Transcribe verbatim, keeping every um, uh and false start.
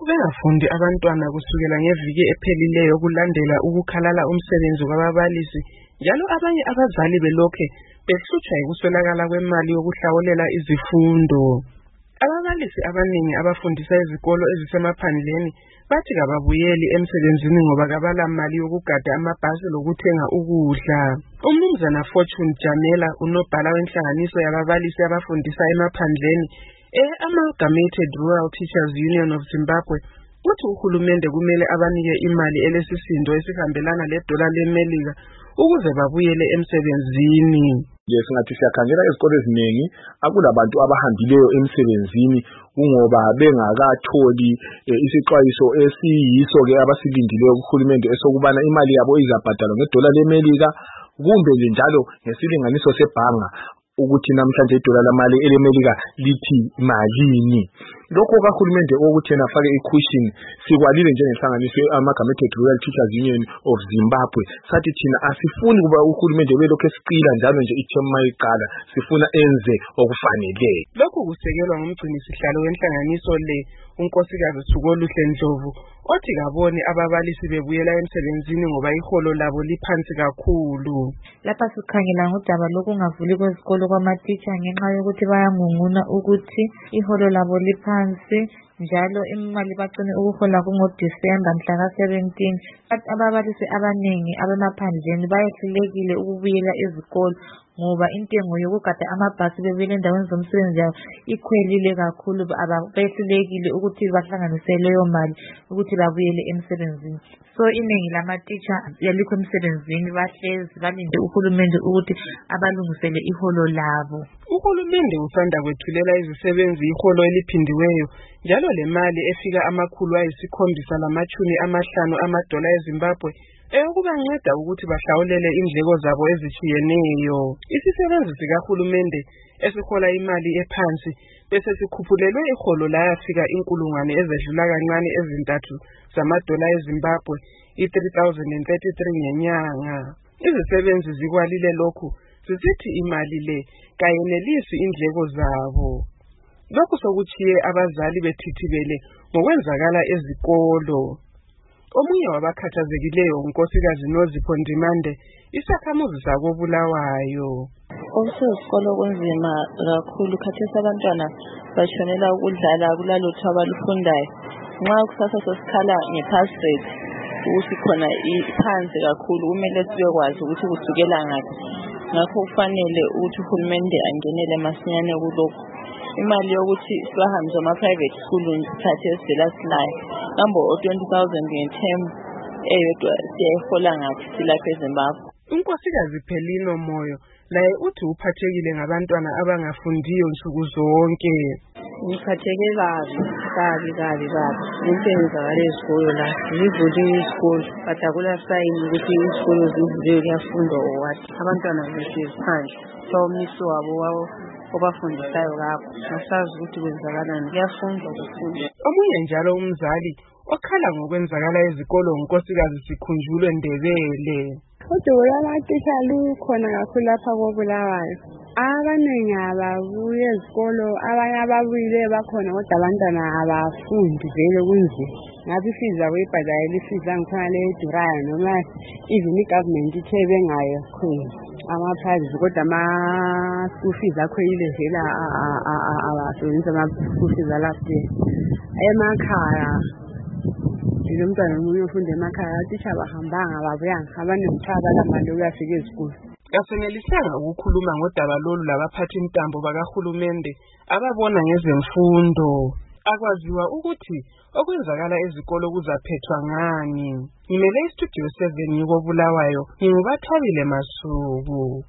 Ubengafundi abantwana kusukela ngeviki ephelileyo kulandela ukukhalala umsebenzi kwababalisi, njalo abanye abazali belokhe behlutshwa yikuswelakala kwemali yokuhlawulela izifundo. Ababalisi abaningi abafundisa izikolo ezisemaphandleni bathi kababuyeli emsebenzini ngoba kabala mali yokugada amabhasi lokuthenga ukudla. Umnumzana Fortune Jamela, unobhala wenhlanganiso yababalisi abafundisa emaphandleni e-Amalgamated Rural Teachers Union of Zimbabwe, uthi uhulumende kumele abanike imali elesisindo esihambelana ledola leMelika ukuze babuyele emsebenzini. Singathi siyakhangela izikole eziningi akulabantu abahambileyo emsebenzini kungoba bengakatholi isixwayiso esiyiso ke abasilindileyo kuhulumende esokubana imali yabo izabhadalwa ngedola leMelika kumbe njalo ngesilinganiso sebhanga ukuthi namhlanje idola lamali eleMelika lithi malini. Lokho kahulumende ukuthi yena afake i-cushion sikwalile njengenhlanganiso Amalgamated Rural Teachers Union of Zimbabwe. Sathi thina asifuni kuba uhulumende welokho esicila njalo nje ithemu mayiqala, sifuna enze okufaneleyo. Lokhu kusekelwa ngumgcini sihlalo wenhlanganiso le, unkosikazi Thukoluhle Ndlovu, othi kaboni ababalisi bebuyela emsebenzini ngoba iholo labo liphansi kakhulu. Lapha sikhangela ngodaba lokungavuli kwezikolo kwamatitsha ngenxa yokuthi bayangunguna ukuthi iholo labo liphansi, njalo imali bacine ukuhola kungoDisemba mhla ka seventeen. Ababalisi abaningi abemaphandleni bayehlulekile ukubuyela ezikolo ngoba intengo yokugada amabhasi bebele endaweni zomsebenzi yabo ikhwelile kakhulu, abehlulekile ukuthi bahlanganise leyo mali ukuthi babuyele emsebenzini. So iningi lamatitsha yalikho emsebenzini, bahlezi balinde uhulumende ukuthi abalungisele iholo labo. Uhulumende usanda kwethulela izisebenzi iholo eliphindiweyo, njalo le mali efika amakhulu ayisikhombisa lamatshumi amahlanu amadola eZimbabwe eyokubanceda ukuthi bahlawulele indleko zabo ezitshiyeneyo. Isisebenzi sikahulumende esihola imali ephansi bese sikhuphulelwe iholo layafika inkulungwane ezedlula kancane ezintathu zamadola eZimbabwe, i-three thousand thirty-three ngenyanga. Izisebenzi zikwalile lokhu zisithi imali le kayenelisi indleko zabo. Lokhu sokuchiye abazali bethithibele ngokwenzakala ezikolo. Omunye wabakhathazekileyo unkosikazi Nozipho Ndimande, isakhamuzi sako Bulawayo. Okusesikolo kunzima kakhulu, khathesi abantwana bashonela ukudlala kulalutho abalufundayo. Nxa kusasa sesikhala nge-pass rate ukuthi khona iphansi kakhulu, kumele sibekwazi ukuthi kusukela ngaphi. Ngakho kufanele ukuthi uhulumende angenele masinyane kulokhu. Imali yokuthi sibahambe ama-private school khathesi vela silayo, kambe o-twenty thousand nge-term eyodwa siyayihola ngaphi silapha eZimbabwe. Unkosikazi Phelino Moyo laye uthi uphathekile ngabantwana abangafundiyo nsuku zonke. Ngiphatheke kabi kabi kabi kabi into ezakale esikolo la, zivuliwe isikolo but akulasayini ukuthi isikolo zivuliwe kuyafundwa owathi. Abantwana behlezi phandle, umisi wabo wabo obafundisayo lapho asazi ukuthi kwenzakalani, kuyafundwa kufundwa. Omunye njalo umzali okhala ngokwenzakala ezikolo unkosikazi Sikhunjulwe Ndebele. Udubo lwamatitsha lukhona kakhulu lapha koBulawayo. Abaningi ababuye ezikolo, abanye ababuyile bakhona kodwa abantwana abafundi vele kunzima. Ngabe ifiza kuyibhadala ifiza ngikhona le edurayo noma even i-government ithe bengayo khona ama-privates kodwa ama-school fees akhwelile vele abasebenzisa ama-school fees alapho emakhaya. Lo mntwana omunye ufunda emakhaya, atitsha abahambanga ababuyanga, abaningi abalamali ukuyafika ezikolo. Kasengelisanga ukukhuluma ngodaba lolu labaphathi intambo bakahulumende ababona ngezemfundo. Akwaziwa ukuthi okwenzakala ezikolo kuzaphethwa ngani. Ngimele istudio seven yiko Bulawayo, nginguBathabile Masuku.